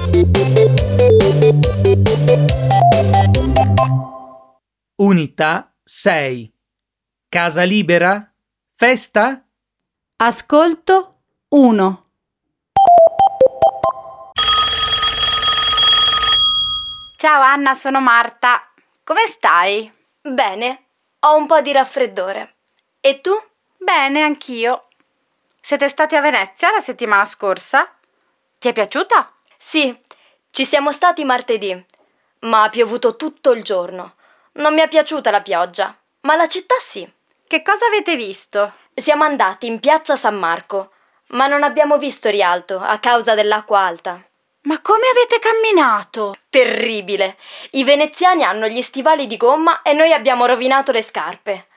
Unità 6. Casa libera? Festa? Ascolto 1. Ciao Anna, sono Marta. Come stai? Bene, ho un po' di raffreddore. E tu? Bene, anch'io. Siete stati a Venezia la settimana scorsa? Ti è piaciuta? Sì, ci siamo stati martedì, ma ha piovuto tutto il giorno. Non mi è piaciuta la pioggia, ma la città sì. Che cosa avete visto? Siamo andati in piazza San Marco, ma non abbiamo visto Rialto a causa dell'acqua alta. Ma come avete camminato? Terribile! I veneziani hanno gli stivali di gomma e noi abbiamo rovinato le scarpe.